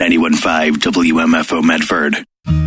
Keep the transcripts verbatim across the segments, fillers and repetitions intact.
ninety-one point five W M F O Medford.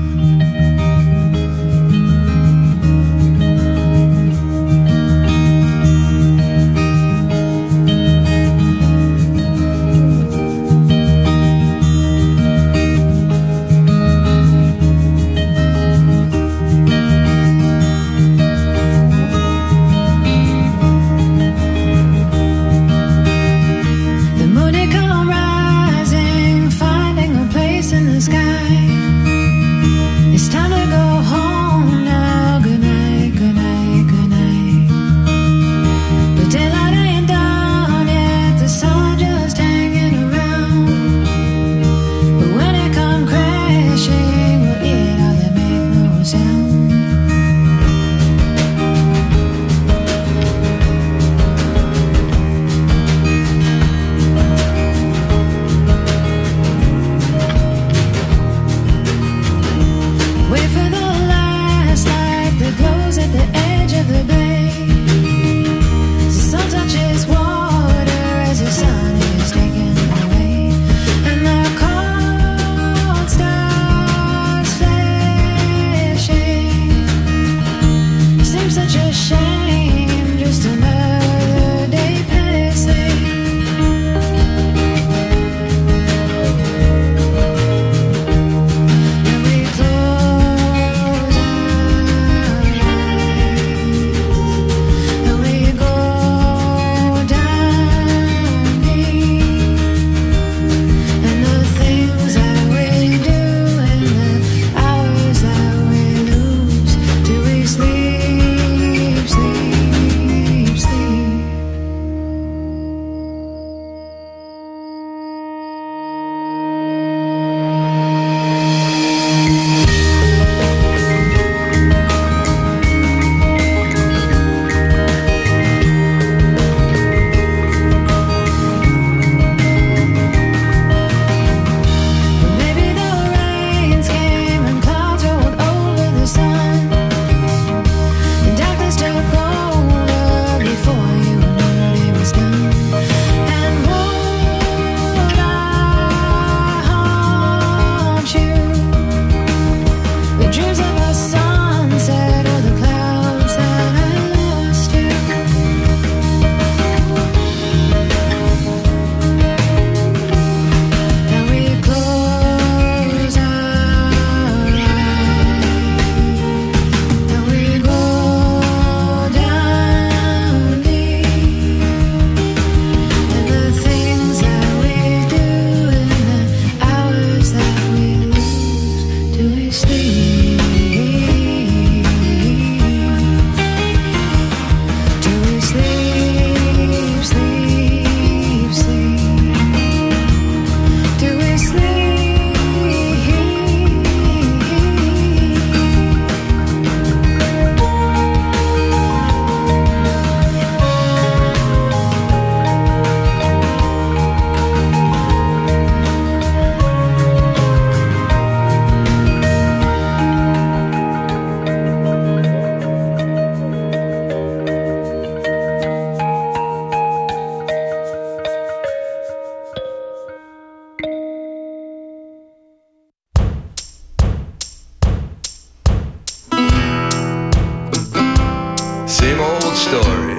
Same old story.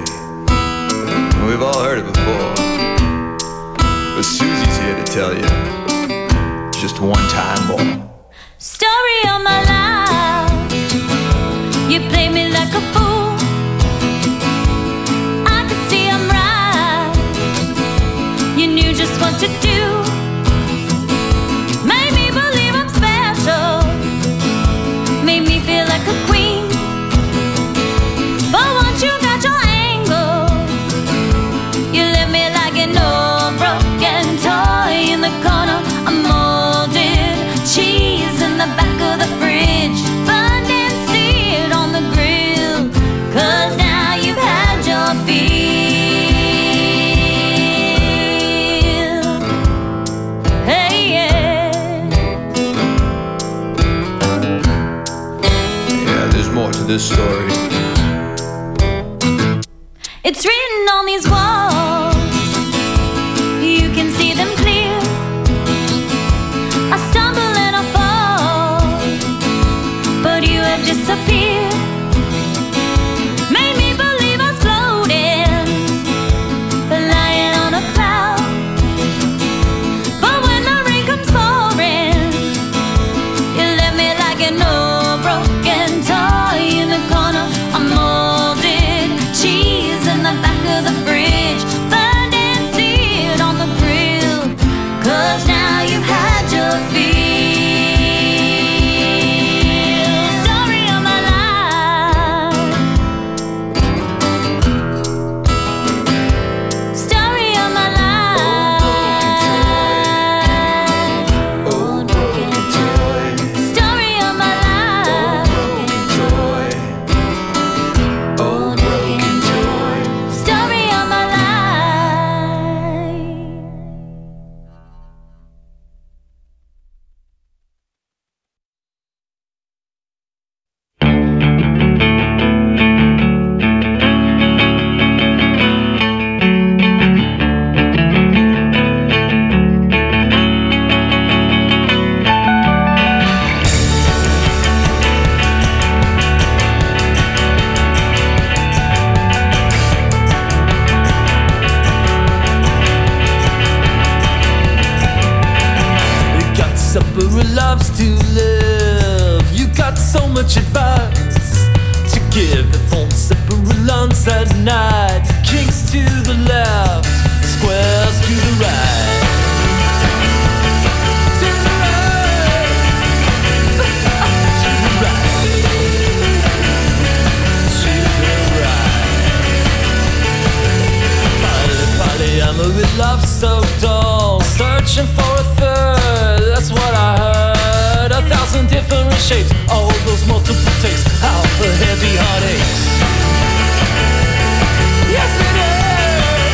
We've all heard it before. But Susie's here to tell you just one time more. Story of my life. You play me like a fool. I could see I'm right. You knew just what to do. Made me believe I'm special. Made me feel like a queen. But once you got your angle, you left me like an old broken toy in the corner. A molded cheese in the back of the fridge, burned and seared on the grill. Cause now you've had your fill. Hey, yeah. Yeah, there's more to this story. It's written on these walls, you can see them clear. I disappeared. Made me believe I was floating, lying on a cloud. But when the rain comes pouring, you left me like an old broken toy in the corner. I'm molded cheese in the back of the fridge, burned and seared on the grill. Cause now you've had your fill. Story of my life. Story of my life. Old broken toy. Story of my life. Old broken toy. Story of my life. You got supper who loves to live. You got so much advice to give. The phone supper who lunch at night. Kings to the left, squares to the right. To the right. To the right. To the right. Polly, polyamory with love so dull. Searching for a third, that's what I heard. A thousand different shapes, all those multiple takes. How the heavy heart aches. Yes, it is.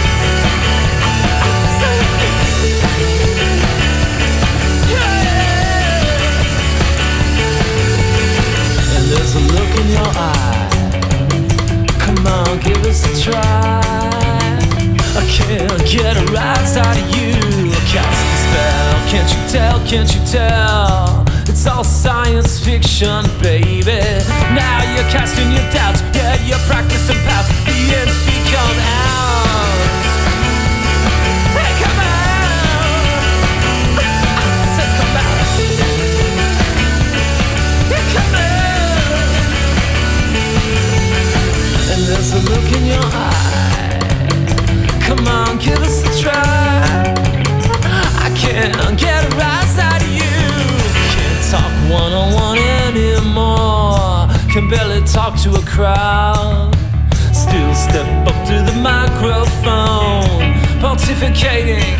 Yeah. And there's a look in your eye. Come on, give us a try. I can't get a rise out of you. Cast a spell, can't you tell, can't you tell? It's all science fiction, baby. Now you're casting your doubts, yeah, you're practicing past. The ends become out. Hey, come out. I said come out. Yeah, come out. And there's a look in your eye. Come on, give us a try. I can't get a rise out of you. Can't talk one-on-one anymore. Can barely talk to a crowd. Still step up to the microphone, pontificating.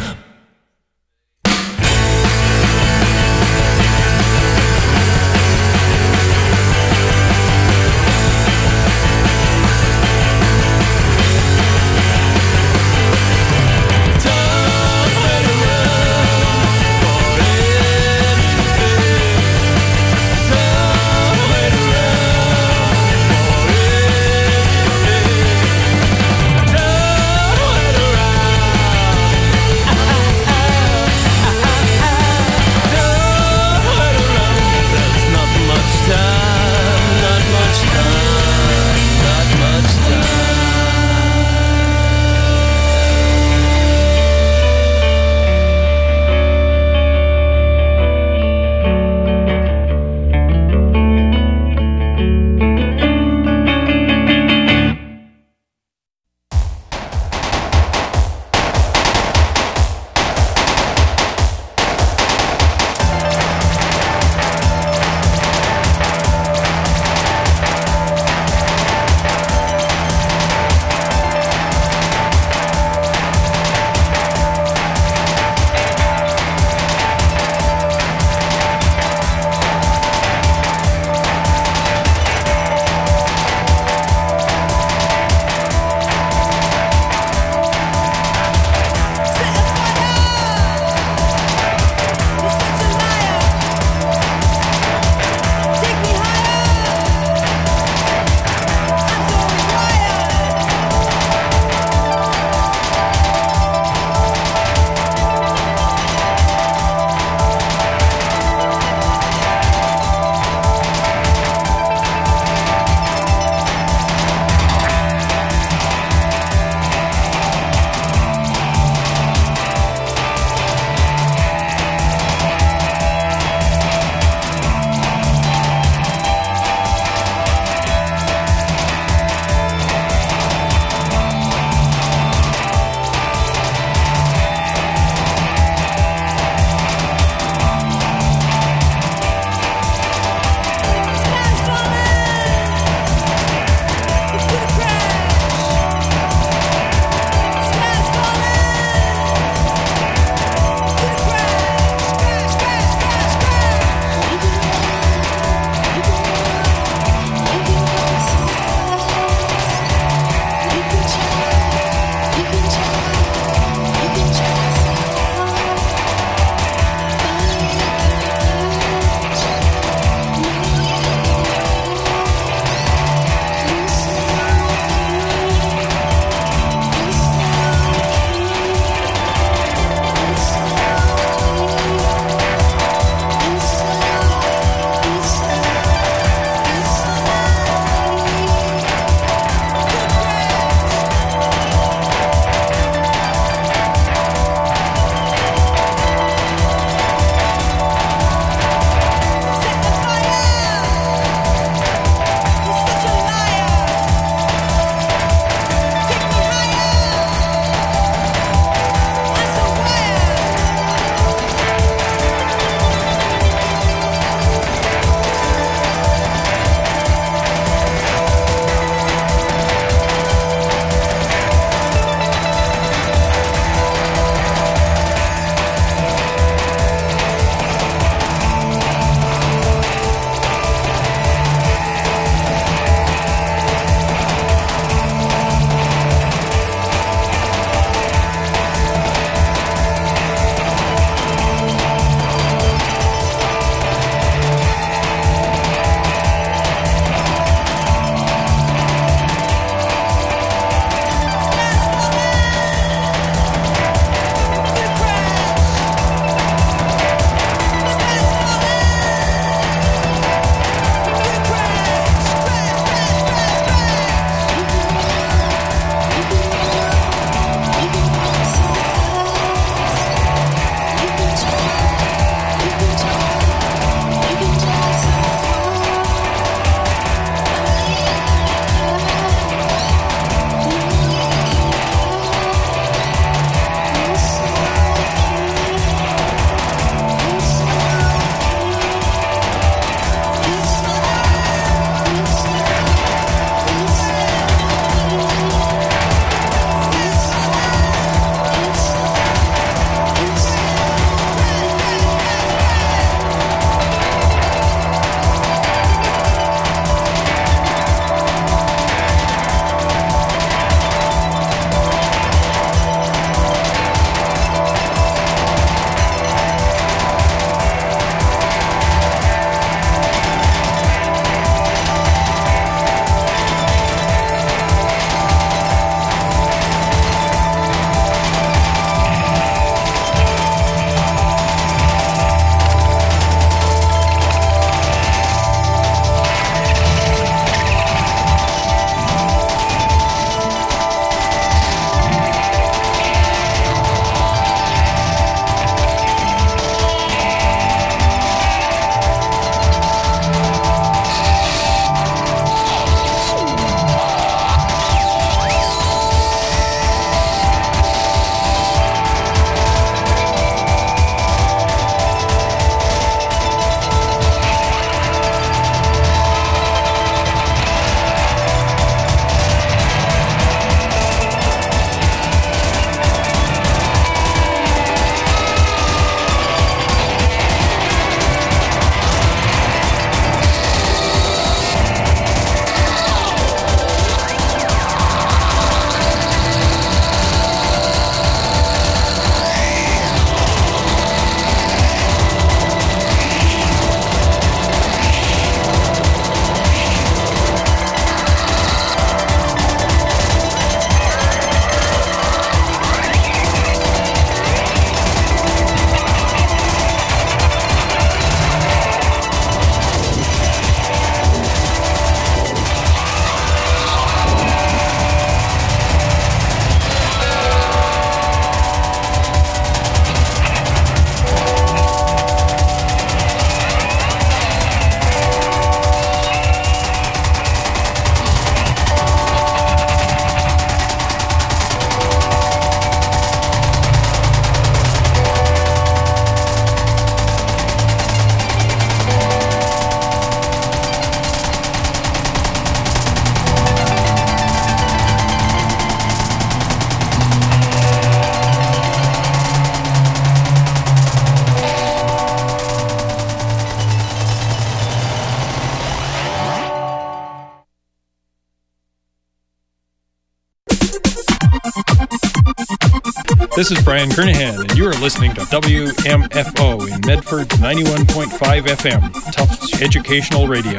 This is Brian Kernahan, and you are listening to W M F O in Medford ninety-one point five F M, Tufts Educational Radio.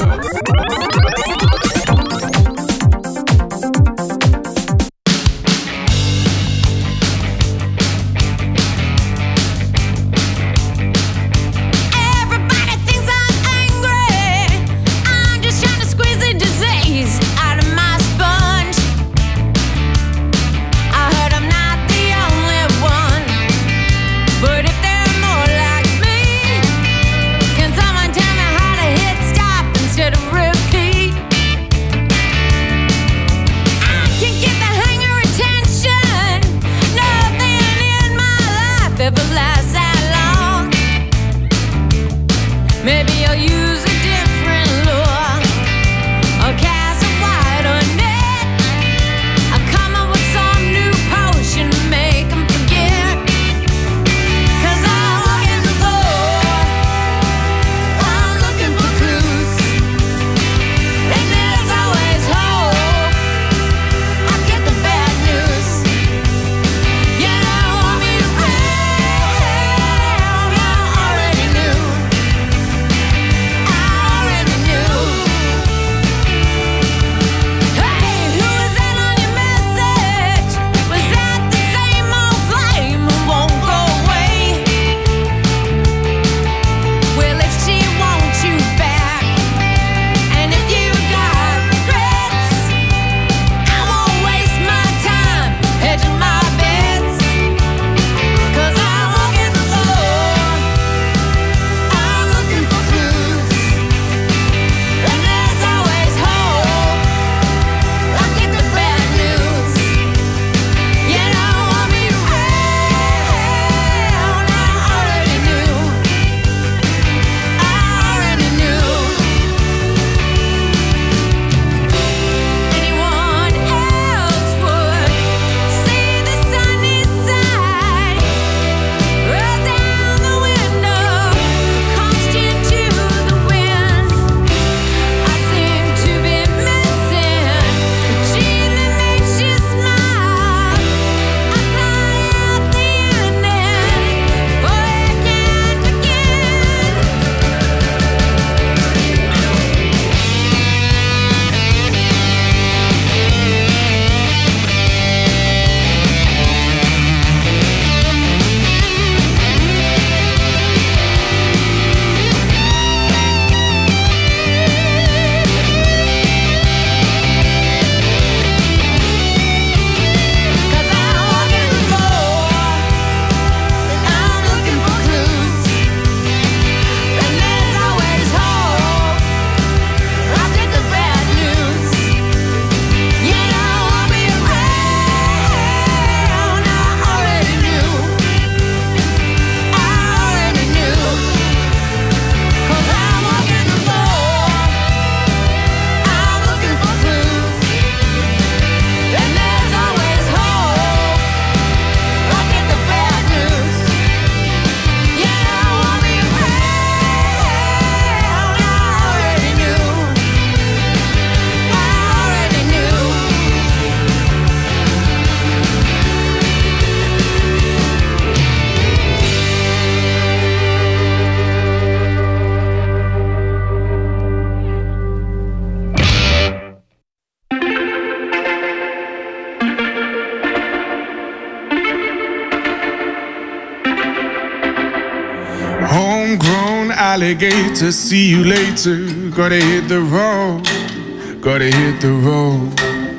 Homegrown alligator, see you later. Gotta hit the road, gotta hit the road.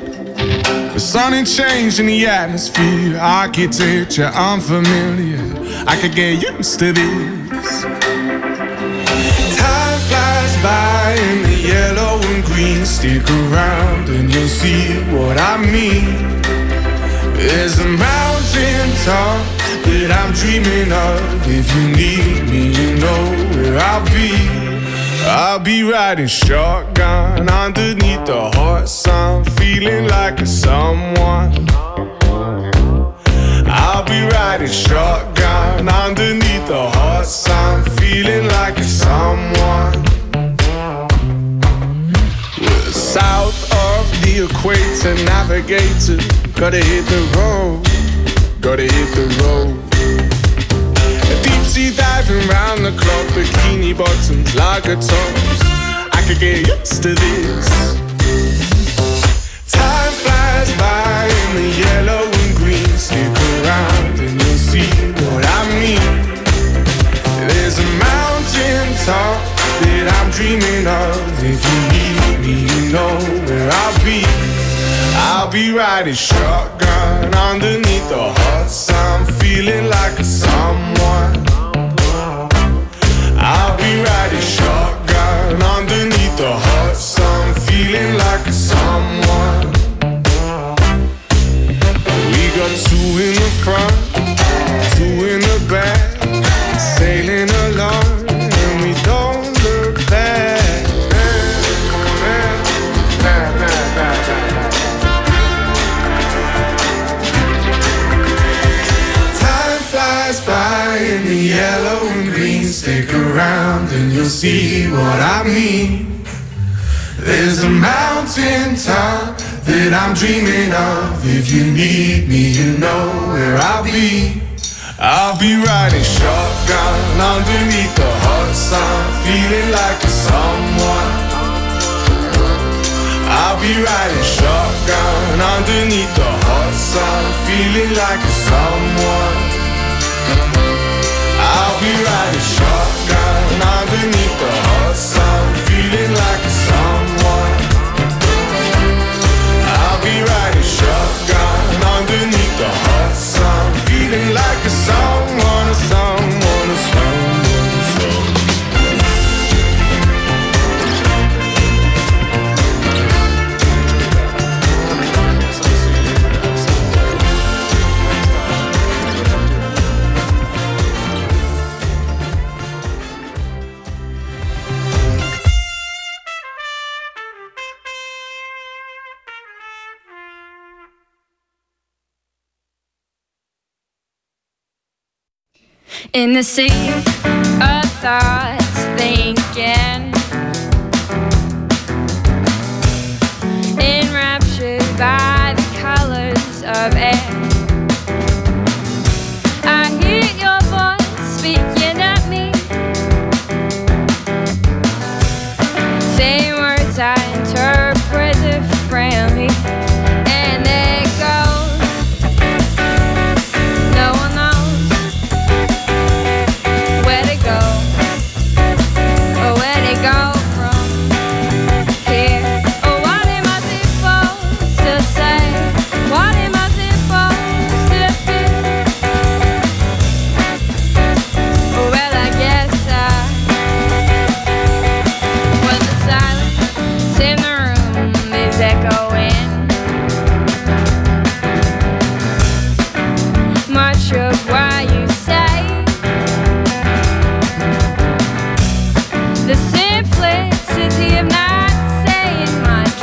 The sun ain't changing the atmosphere, architecture unfamiliar. I could get used to this. Time flies by in the yellow and green. Stick around and you'll see what I mean. There's a mountain top that I'm dreaming of. If you need me, you know where I'll be. I'll be riding shotgun underneath the hot sun, feeling like a someone. I'll be riding shotgun underneath the hot sun, feeling like a someone. We're south of the equator, navigator, gotta hit the road, gotta hit the road. Deep sea diving round the clock, bikini bottoms, lager tops. I could get used to this. Time flies by in the yellow and green. Stick around and you'll see what I mean. There's a mountain top that I'm dreaming of. If you need me, you know where I'll be. I'll be riding shotgun underneath the hot sun, feeling like a someone. I'll be riding shotgun underneath the hot sun, feeling like a someone. We got two in the front, two in the back, sailing along, and we don't look back. Time flies by in the yellow and green. Stick around and you'll see what I mean. There's a mountain top that I'm dreaming of. If you need me, you know where I'll be. I'll be riding shotgun underneath the hot sun, feeling like a someone. I'll be riding shotgun underneath the hot sun, feeling like a someone. I'll be riding shotgun underneath the hot sun, feeling like a someone. I'll be riding shotgun underneath the hot sun, feeling like a someone, a someone, a someone, a someone. In the sea of thoughts, thinking, enraptured by the colors of air. I hear your voice speaking at me, saying words I interpret differently, and they go. No one knows where to go, or where to go from here. Oh, what am I supposed to say? What am I supposed to feel? Oh, well, I guess I, when the silence in the room is echoing, much of what you say, the simplicity of not saying much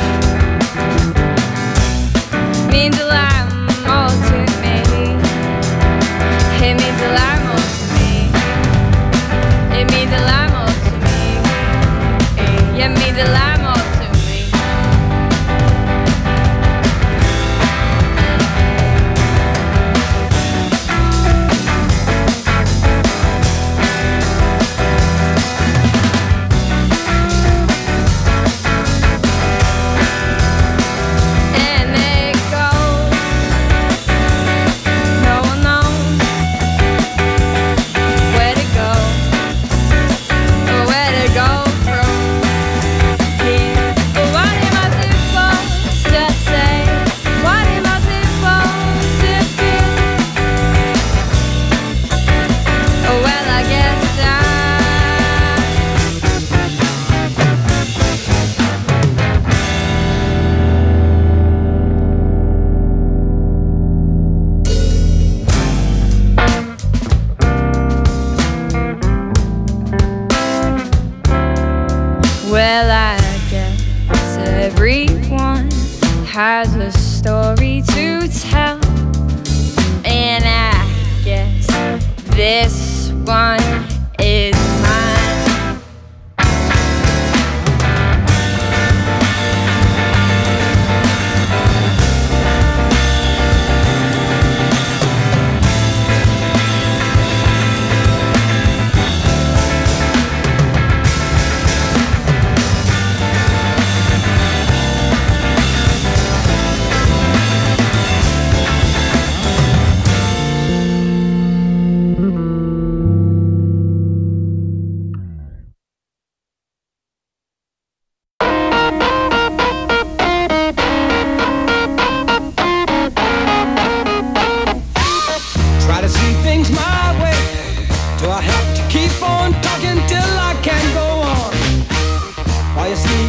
means a lot more to me. It means a lot more to me. It means a lot more to me. It means a lot more to me. And it goes. No one knows where to go, or where to go from here. But what am I supposed to say? What am I supposed to feel? Oh, well, I guess I. Well, I guess everyone has a story to tell, and I guess this one is mine.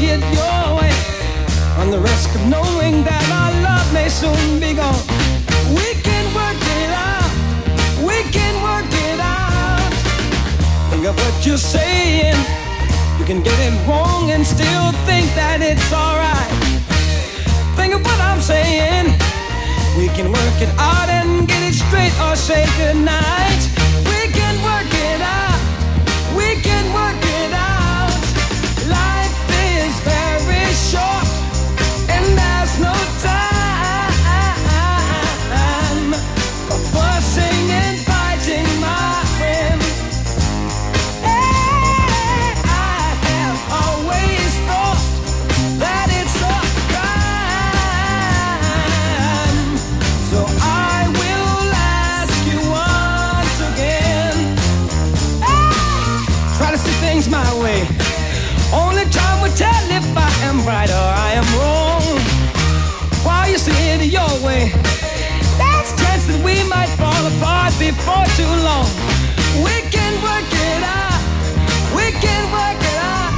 it your way, on the risk of knowing that our love may soon be gone. We can work it out, we can work it out. Think of what you're saying. You can get it wrong and still think that it's alright. Think of what I'm saying. We can work it out and get it straight or say goodnight. We can work it out, we can work it out. Life is very short and there's no time for fussing and fighting, my friend. Hey, I have always thought that it's a crime, so I will ask you once again. Hey, try to see things my way. Only time will tell if I am right or I am wrong. While you see it your way, there's a chance that we might fall apart before too long. We can work it out, we can work it out.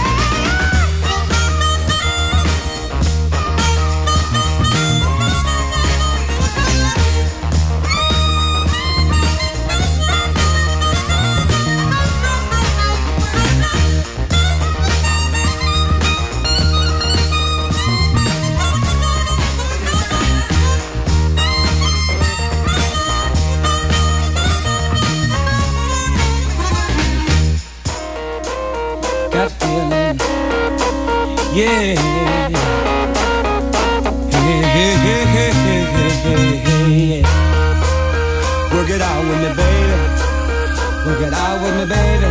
Got feeling, yeah. Hey, hey, hey, hey, hey, hey, hey. Work it out with me, baby. Work it out with me, baby.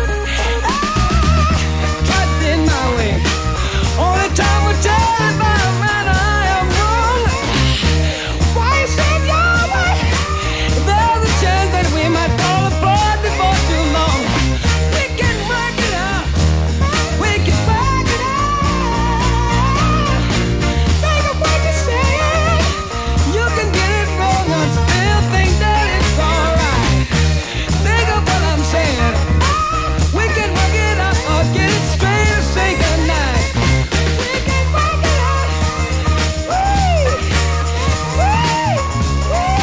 Try it in my way. Only time will tell if I'm right or I am wrong. Why you say it your way? There's a chance that we might fall apart before too long. We can work it out. We can work it out. Think of what you're saying. You can get it wrong and still think that it's alright. Think of what I'm saying. We can work it out or get it straight or say goodnight. We can work it out. Woo! Woo! Woo!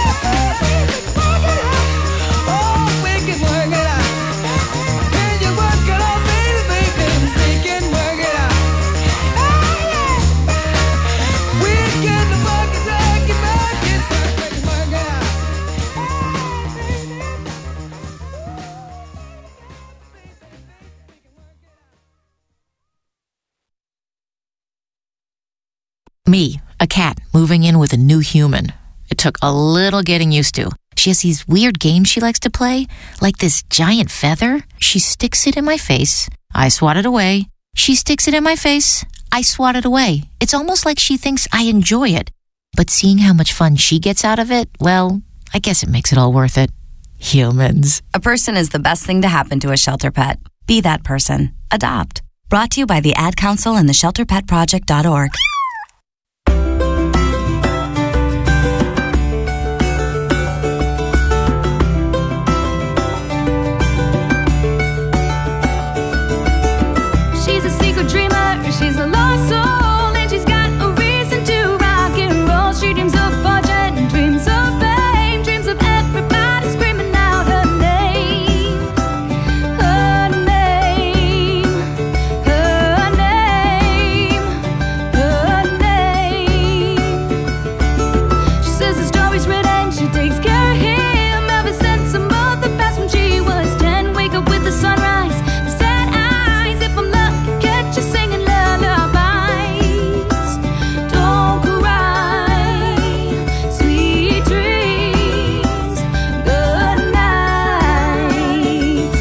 We can work it out. Oh, we can work it out. Can you work it out, baby, baby? We can work it out. Oh, yeah. We can work it, work it, work it, work it, work it out. Me, a cat, moving in with a new human. It took a little getting used to. She has these weird games she likes to play, like this giant feather. She sticks it in my face. I swat it away. She sticks it in my face. I swat it away. It's almost like she thinks I enjoy it. But seeing how much fun she gets out of it, well, I guess it makes it all worth it. Humans. A person is the best thing to happen to a shelter pet. Be that person. Adopt. Brought to you by the Ad Council and the shelter pet project dot org. She's a secret dreamer, she's a lost soul, and she's got a reason to rock and roll. She dreams of fortune, dreams of fame, dreams of everybody screaming out her name. Her name, her name, her name. She says the story's written, she takes care of him ever since some of the past when she was ten. Wake up with the sunrise, the sad eyes, if I'm lucky, catch you singing lullabies. Don't cry, sweet dreams, good night.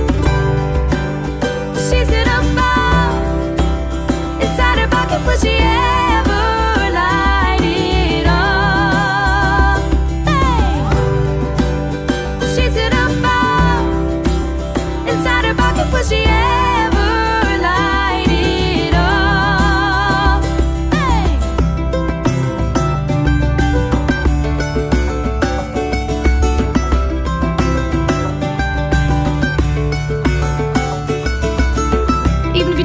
She's in a bowl inside her pocket, will she ever light it up? Hey. She's in a bowl inside her pocket, will she ever light it up? Hey. Even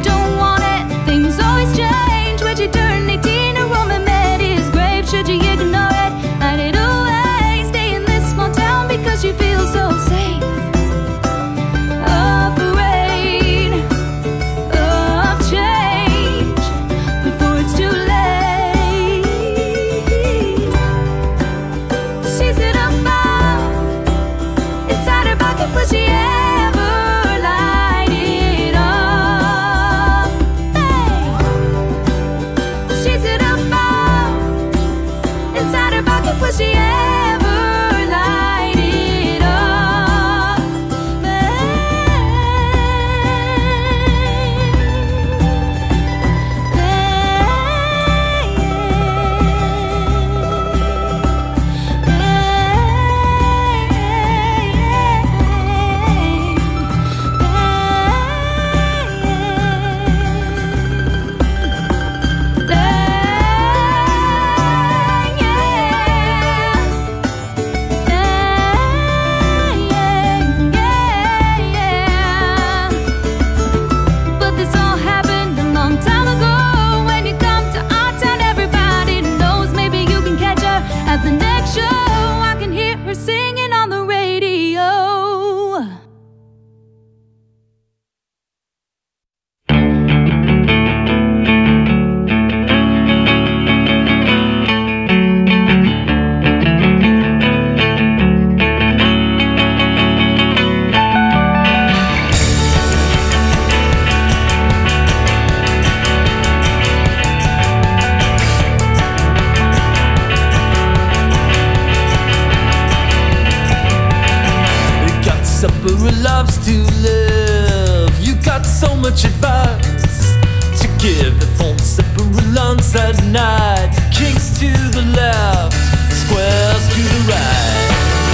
Supper loves to live. You got so much advice to give. The phone supper lunch at night. Kings to the left, squares to the right.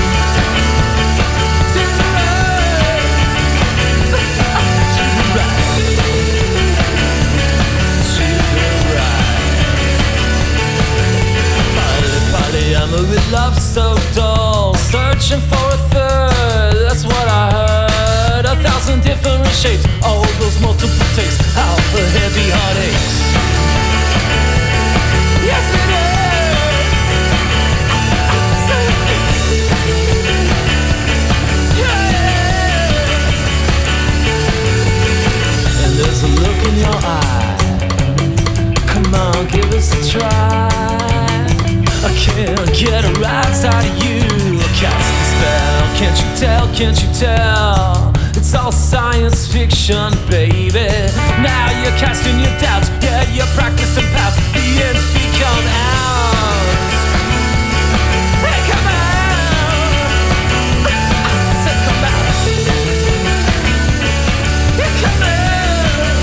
To the right. To the right. To the right. Party, party, I'm a with love so dull. Searching for a third, that's what I heard. A thousand different shapes, all those multiple takes. How the heavy heartaches. Yes it is. Yeah. And there's a look in your eye. Come on, give us a try. I can't get a rise out of you. Cast a spell, can't you tell, can't you tell? It's all science fiction, baby. Now you're casting your doubts, yeah, you're practicing past. The ends become ours. Hey, come out. I said come out. Yeah, come out.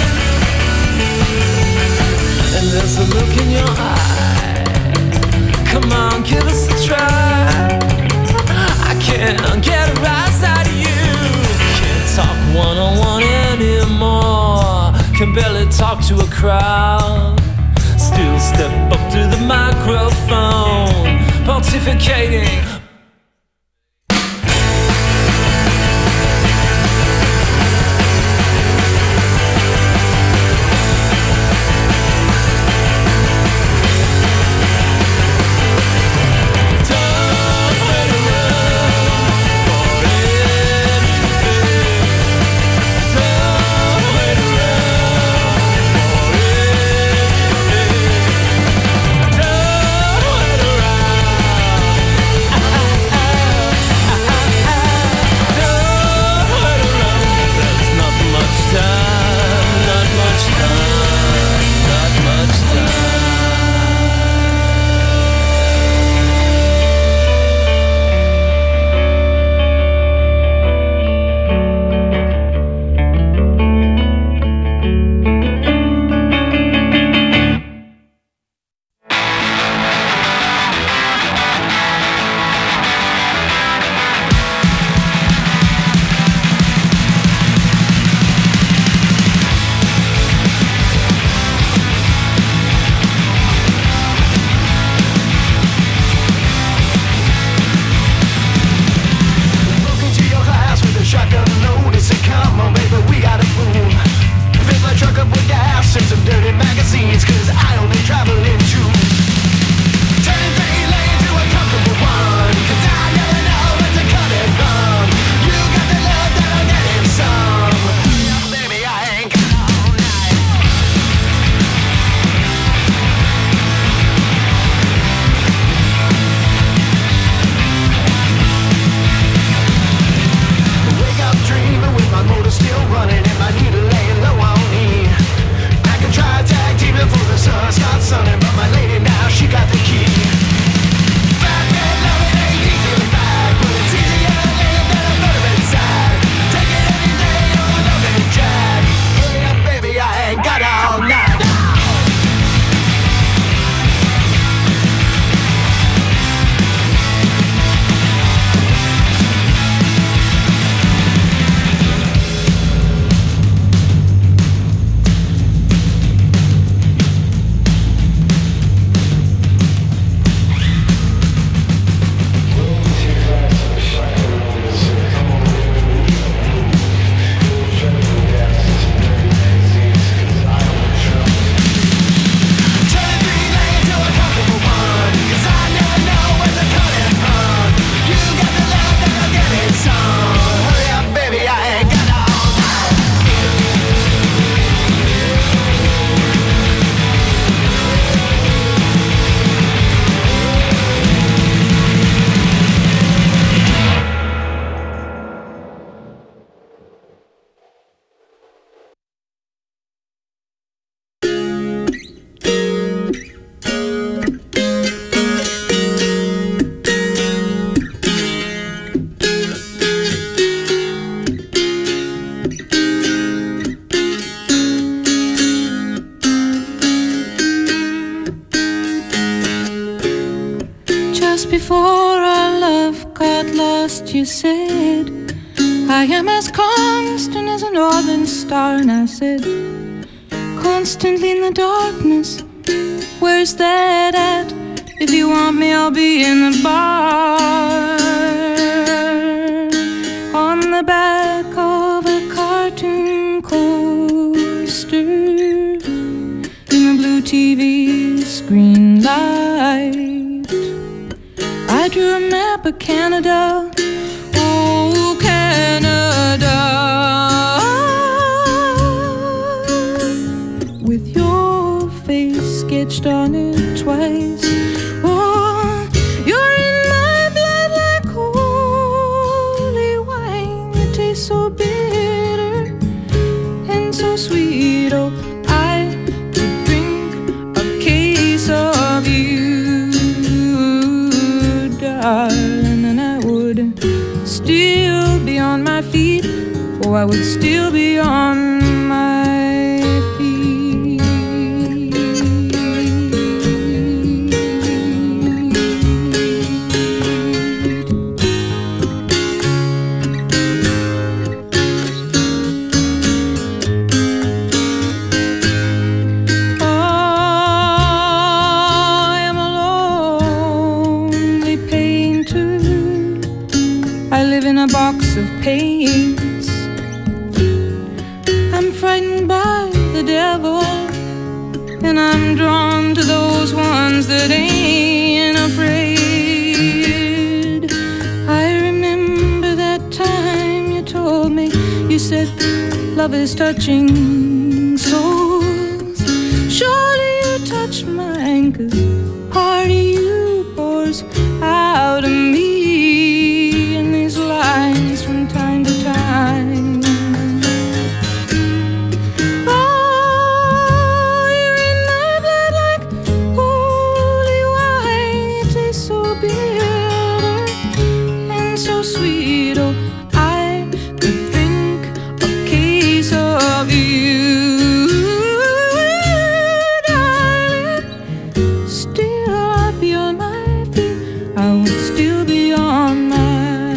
And there's a look in your eye. Come on, give us a try. I can't get a rise out of you. Can't talk one-on-one anymore. Can barely talk to a crowd. Still step up to the microphone, pontificating. Don't wait around. Just before our love got lost, you said, I am as constant as a northern star. And I said, constantly in the darkness, where's that at? If you want me, I'll be in the bar. On the back of a cartoon coaster, in the blue T V screen light, I drew a map of Canada. Oh, Canada, with your face sketched on it twice. Oh, you're in my blood like holy wine. You taste so bitter and so sweet. Oh, I could drink a case of you, darling, and I would still be on my feet. Oh, I would still be on my box of paints. I'm frightened by the devil, and I'm drawn to those ones that ain't afraid. I remember that time you told me, you said love is touching souls. Surely you touch mine, 'cause part of you pours out of me. Lines from time to time. Oh, you're in my blood like holy wine. You taste so bitter and so sweet. Oh, I could drink a case of you, darling. Still I'd be on my feet. I would still be on my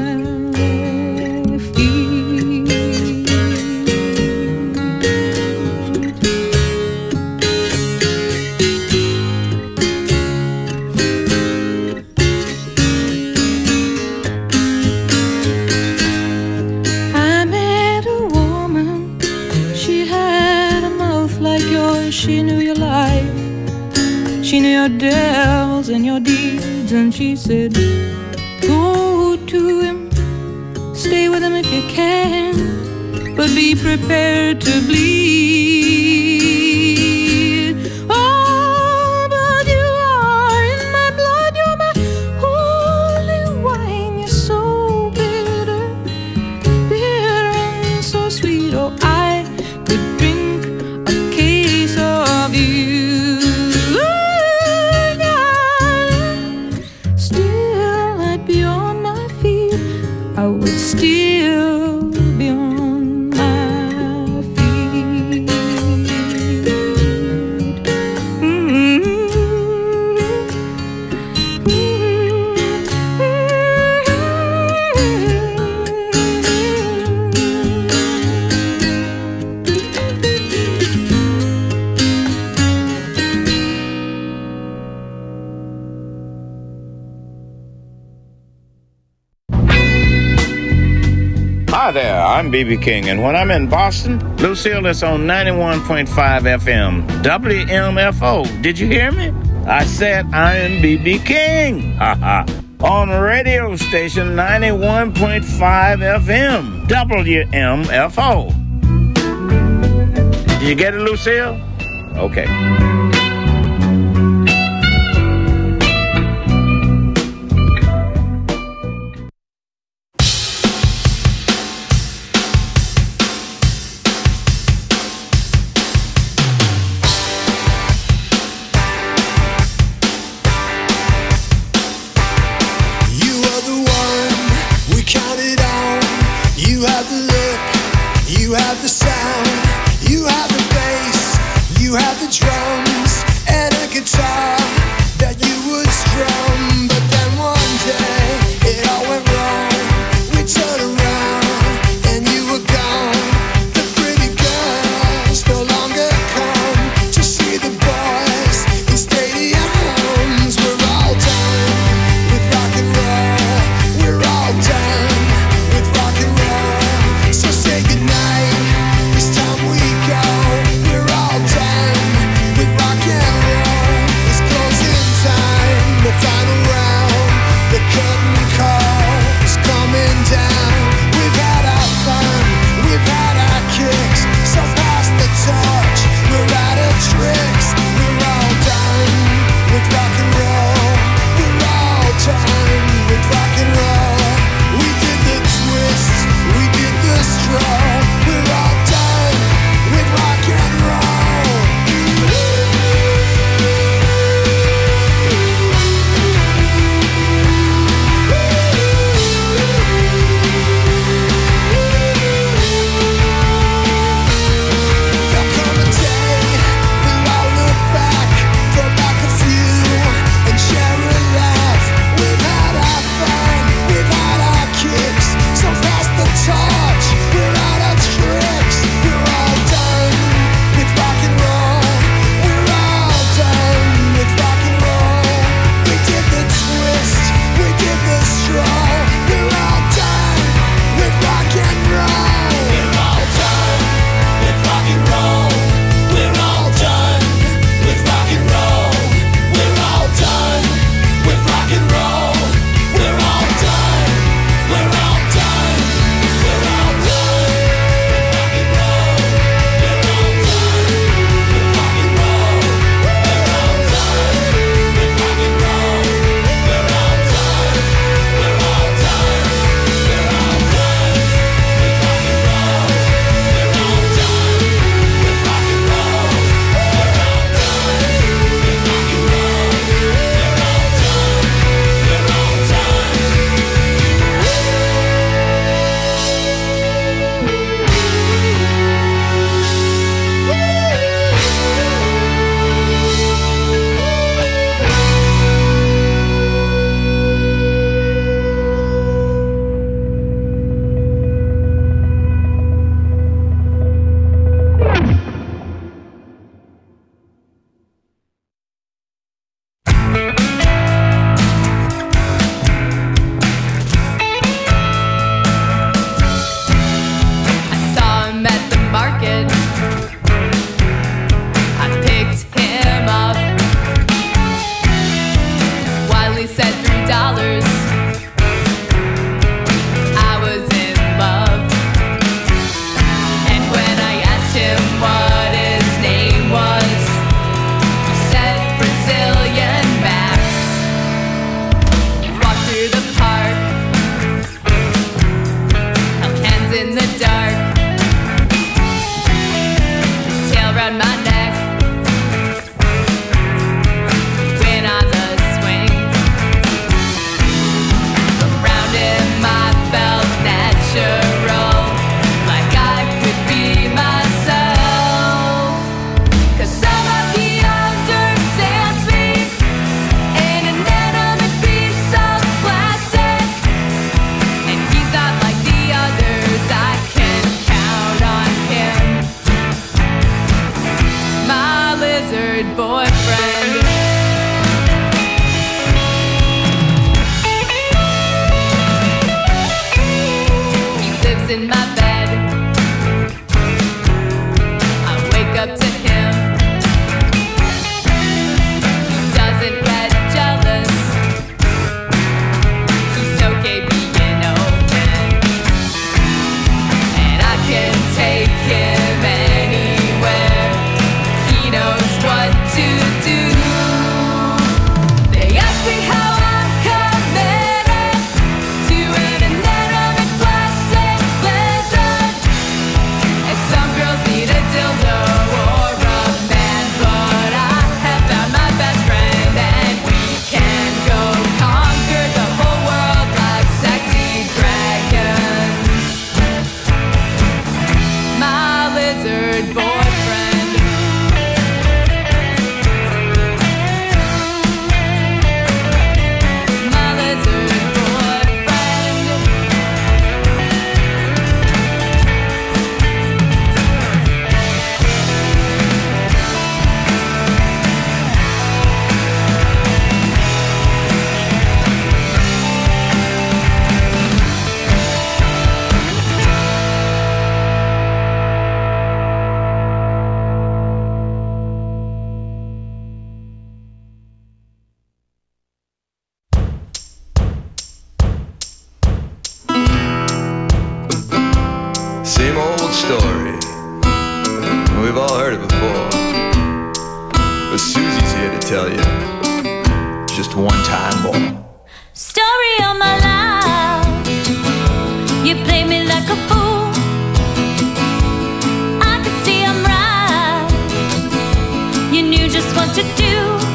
she knew your life, she knew your devils and your deeds, and she said, go to him, stay with him if you can, but be prepared to bleed. Oh, but you are in my blood, you're my holy wine. You're so bitter, bitter and so sweet. Oh, I could drink a case of you, darling. Still I'd be on my feet. I would still be on my feet. Mm-hmm. Hi there, I'm B B King, and when I'm in Boston, Lucille is on ninety-one point five F M, W M F O. Did you hear me? I said I am B B King. Haha. On radio station ninety-one point five F M, W M F O. Did you get it, Lucille? Okay. Drums and a guitar that you would strum, but then one lizard boyfriend. He lives in my bed. I wake up to him. He doesn't get jealous. He's okay being open. And I can take him anywhere. He knows what to do. They ask me how I'm committed to an inanimate plastic lizard. And some girls need a dildo or a man, but I have found my best friend, and we can go conquer the whole world like sexy dragons. My lizard boyfriend. My lizard boyfriend. Same old story. We've all heard it before. But Susie's here to tell you just one time more. Story of my life. You play me like a fool. I could see I'm right. You knew just what to do.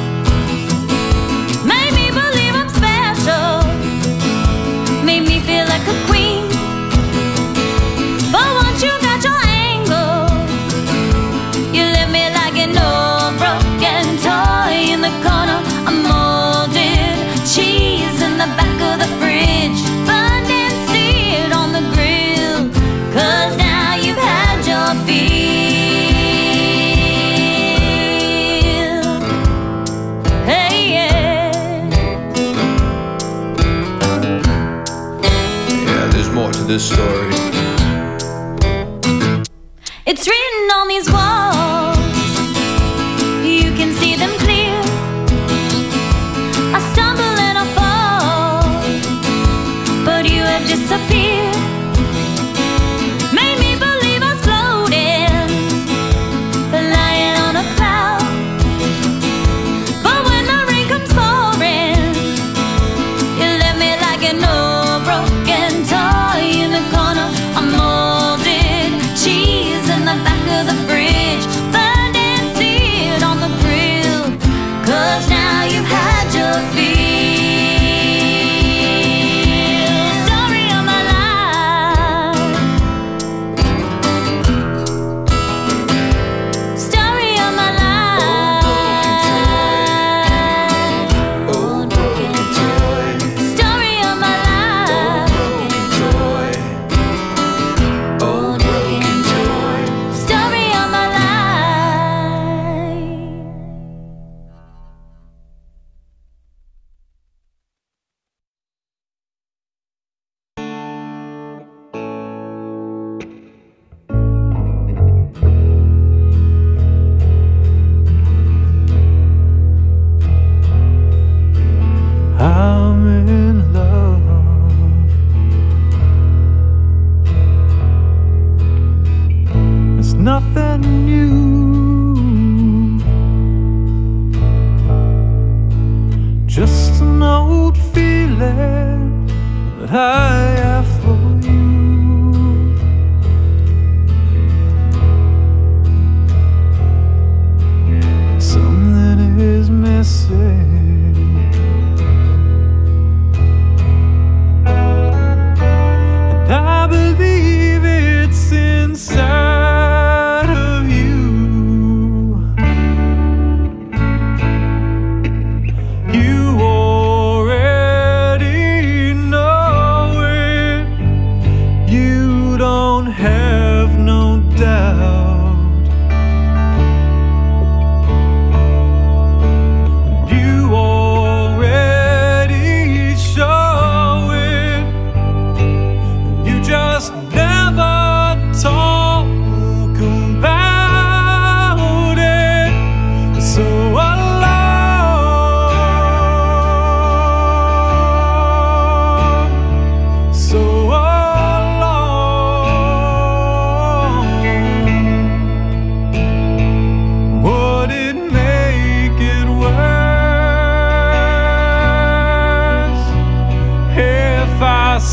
Made me believe I'm special. Made me feel like a queen. But once you got your angle, you left me like an old broken toy in the corner. A molded cheese in the back of the fridge, burned and seared on the grill. 'Cause now you've had your fill. Hey, yeah. Yeah, there's more to this story. It's written on these walls. You can see them clear. I stumble and I fall, but you have disappeared. Made me believe I was floating, lying on a cloud. But when the rain comes pouring, you left me like an old broken toy in the corner.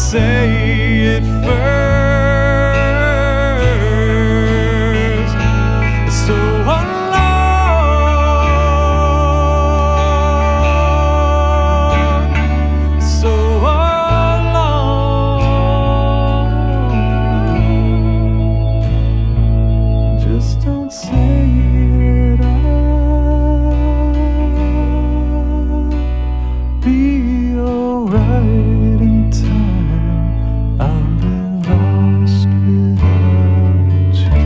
say it first. So alone, so alone. Just don't say it. I'll be alright in time. I'll be lost without you.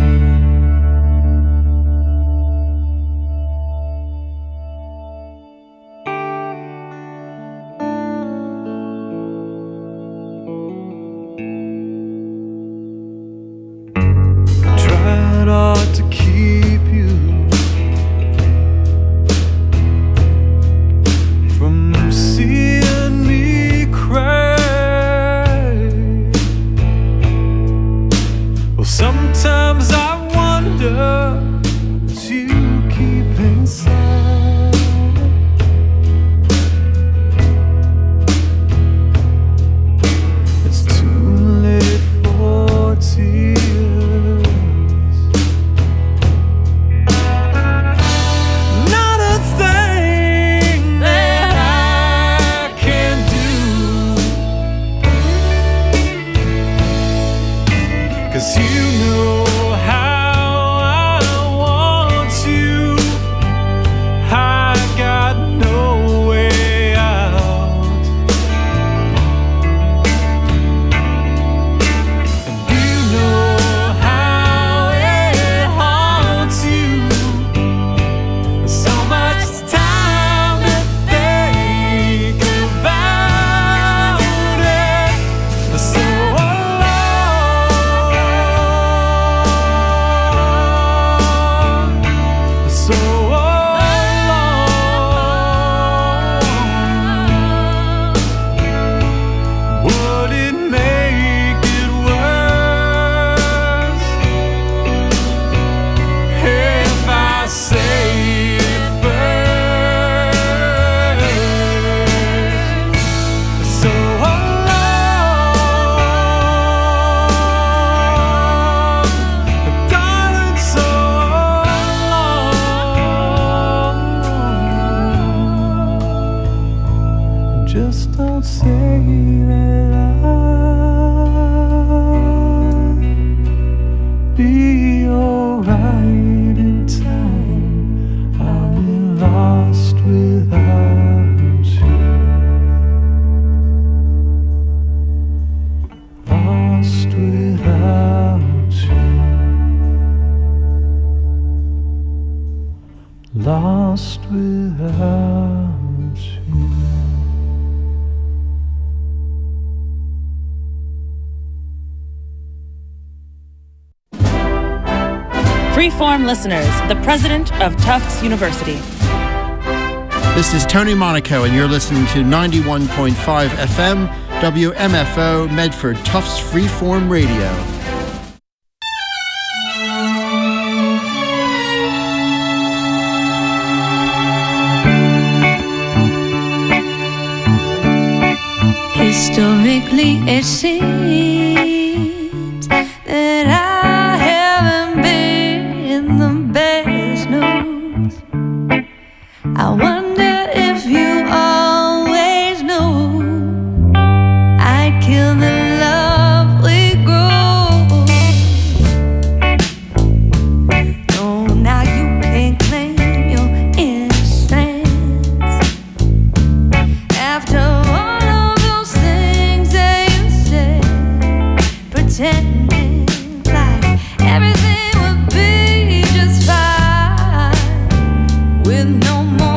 Tried hard to keep you from seeing me cry. Well, sometimes I wonder what you keep inside. It's too late for tears. Not a thing that I can do, 'cause you know how I want you. I got no way out. And you know how it haunts you. So much time to think about it. So alone, so alone. Would it make it worse if I say it first? So alone, darling, so alone. Just don't say that I'll be alright in time. I'll be lost without you. Lost without you. Lost without you. Freeform listeners, the president of Tufts University. This is Tony Monaco, and you're listening to ninety-one point five F M, W M F O, Medford, Tufts Freeform Radio. Historically, it seems that I haven't been the best news. I wonder if you always knew I'd kill the love we grew. No, now you can't claim your innocence after all of those things that you said, pretending like everything would be just fine with no more